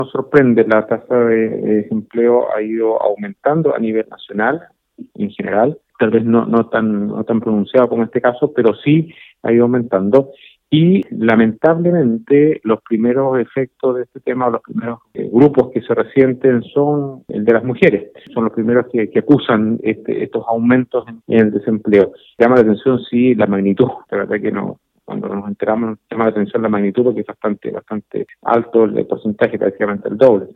Nos sorprende, la tasa de desempleo ha ido aumentando a nivel nacional en general, tal vez no tan pronunciado como en este caso, pero sí ha ido aumentando. Y lamentablemente los primeros efectos de este tema, los primeros grupos que se resienten son el de las mujeres. Son los primeros que acusan estos aumentos en el desempleo. Llama la atención sí la magnitud, la verdad que no. Cuando nos enteramos llama la atención la magnitud porque es bastante alto el porcentaje, prácticamente el doble.